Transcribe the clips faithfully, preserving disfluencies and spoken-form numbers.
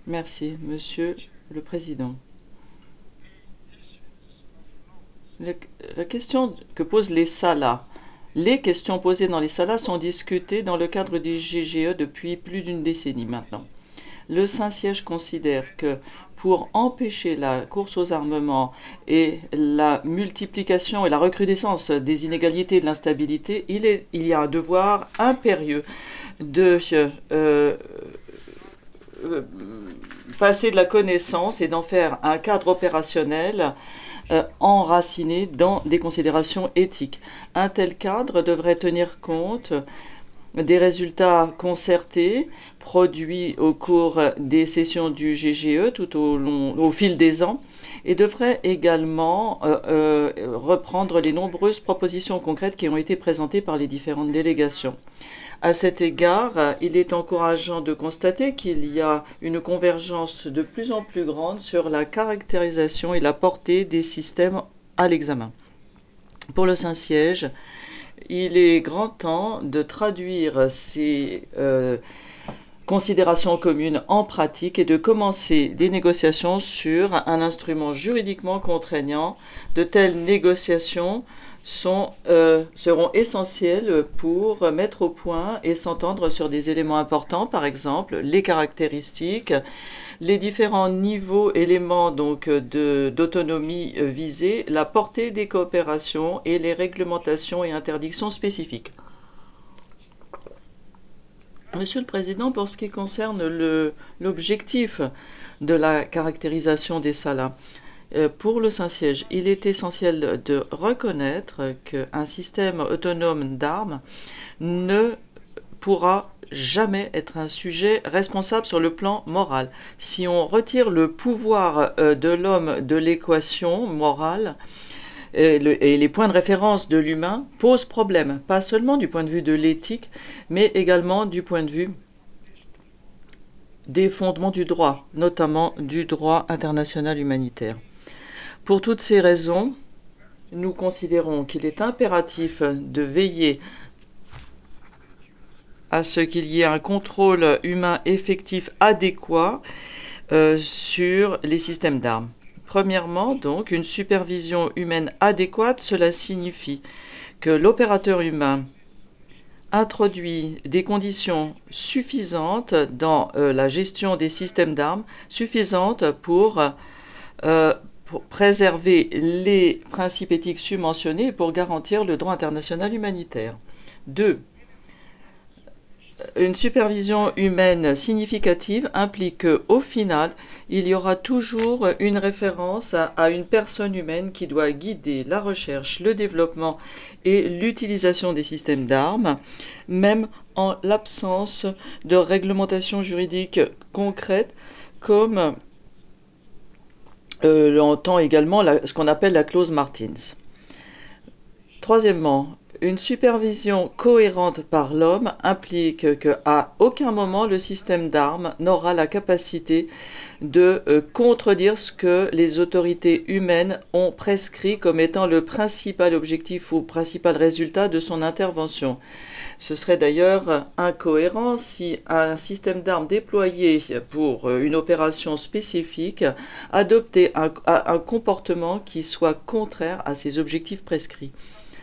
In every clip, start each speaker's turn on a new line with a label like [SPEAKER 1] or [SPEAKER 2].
[SPEAKER 1] Merci, Monsieur le Président. Le- la question que posent les salas, les questions posées dans les salas sont discutées dans le cadre du G G E depuis plus d'une décennie maintenant. Le Saint-Siège considère que pour empêcher la course aux armements et la multiplication et la recrudescence des inégalités et de l'instabilité, il, est- il y a un devoir impérieux de euh, euh, passer de la connaissance et d'en faire un cadre opérationnel euh, enraciné dans des considérations éthiques. Un tel cadre devrait tenir compte des résultats concertés produits au cours des sessions du G G E tout au, long, au fil des ans et devrait également euh, euh, reprendre les nombreuses propositions concrètes qui ont été présentées par les différentes délégations. À cet égard, il est encourageant de constater qu'il y a une convergence de plus en plus grande sur la caractérisation et la portée des systèmes à l'examen. Pour le Saint-Siège, il est grand temps de traduire ces euh, considérations communes en pratique et de commencer des négociations sur un instrument juridiquement contraignant. De telles négociations sont, euh, seront essentielles pour mettre au point et s'entendre sur des éléments importants, par exemple les caractéristiques, les différents niveaux, éléments donc de, d'autonomie visés, la portée des coopérations et les réglementations et interdictions spécifiques. Monsieur le Président, pour ce qui concerne le, l'objectif de la caractérisation des salas, euh, pour le Saint-Siège, il est essentiel de reconnaître qu'un système autonome d'armes ne pourra jamais être un sujet responsable sur le plan moral. Si on retire le pouvoir euh, de l'homme de l'équation morale, et, le, et les points de référence de l'humain posent problème, pas seulement du point de vue de l'éthique, mais également du point de vue des fondements du droit, notamment du droit international humanitaire. Pour toutes ces raisons, nous considérons qu'il est impératif de veiller à ce qu'il y ait un contrôle humain effectif adéquat euh, sur les systèmes d'armes. Premièrement, donc, une supervision humaine adéquate, cela signifie que l'opérateur humain introduit des conditions suffisantes dans euh, la gestion des systèmes d'armes, suffisantes pour, euh, pour préserver les principes éthiques subventionnés et pour garantir le droit international humanitaire. Deux, une supervision humaine significative implique qu'au final, il y aura toujours une référence à, à une personne humaine qui doit guider la recherche, le développement et l'utilisation des systèmes d'armes, même en l'absence de réglementation juridique concrète, comme euh, l'entend également la, ce qu'on appelle la clause Martins. Troisièmement, une supervision cohérente par l'homme implique qu'à aucun moment le système d'armes n'aura la capacité de euh, contredire ce que les autorités humaines ont prescrit comme étant le principal objectif ou principal résultat de son intervention. Ce serait d'ailleurs incohérent si un système d'armes déployé pour une opération spécifique adoptait un, un comportement qui soit contraire à ses objectifs prescrits.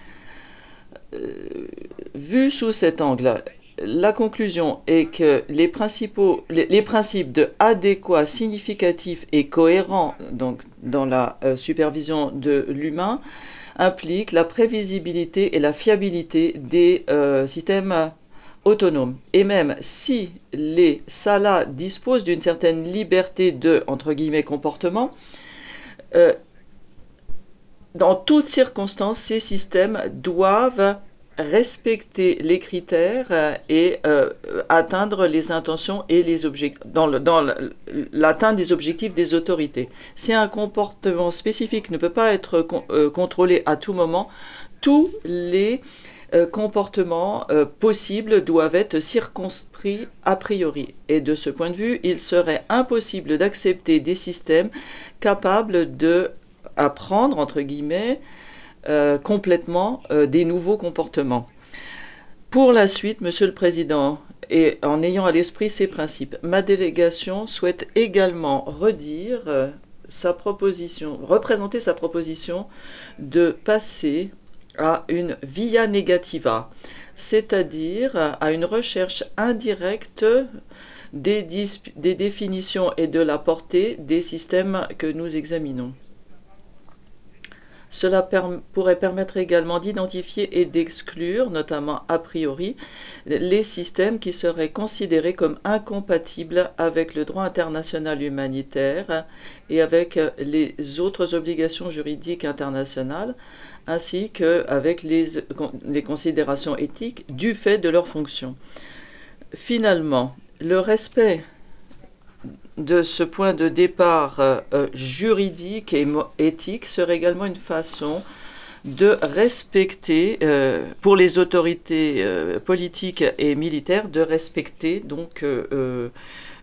[SPEAKER 1] Euh, vu sous cet angle, la conclusion est que les, principaux, les, les principes de adéquat, significatif et cohérent donc, dans la euh, supervision de l'humain impliquent la prévisibilité et la fiabilité des euh, systèmes autonomes. Et même si les salas disposent d'une certaine liberté de, entre guillemets, comportement, euh, dans toutes circonstances, ces systèmes doivent respecter les critères euh, et euh, atteindre les intentions et les objectifs dans, le, dans l'atteinte des objectifs des autorités. Si un comportement spécifique ne peut pas être con, euh, contrôlé à tout moment, tous les euh, comportements euh, possibles doivent être circonscrits a priori. Et de ce point de vue, il serait impossible d'accepter des systèmes capables de apprendre, entre guillemets, euh, complètement euh, des nouveaux comportements. Pour la suite, Monsieur le Président, et en ayant à l'esprit ces principes, ma délégation souhaite également redire euh, sa proposition, représenter sa proposition de passer à une via negativa, c'est-à-dire à une recherche indirecte des, des définitions et de la portée des systèmes que nous examinons. Cela per- pourrait permettre également d'identifier et d'exclure, notamment a priori, les systèmes qui seraient considérés comme incompatibles avec le droit international humanitaire et avec les autres obligations juridiques internationales, ainsi qu'avec les, les considérations éthiques du fait de leur fonction. Finalement, le respect de ce point de départ euh, juridique et éthique serait également une façon de respecter, euh, pour les autorités euh, politiques et militaires, de respecter donc euh,